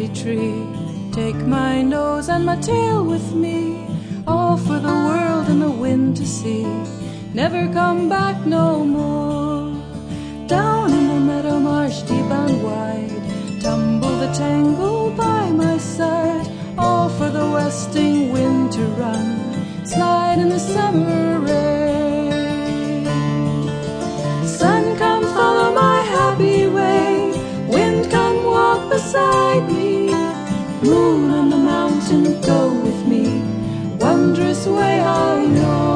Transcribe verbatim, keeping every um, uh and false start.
sandy tree. Take my nose and my tail with me, all for the world and the wind to see. Never come back no more. Down in the meadow marsh deep and wide, tumble the tangle by my side, all for the westing wind to run, slide in the summer rain. Sun, come follow my happy way, wind, come walk beside me, moon on the mountain, go with me, wondrous way I know.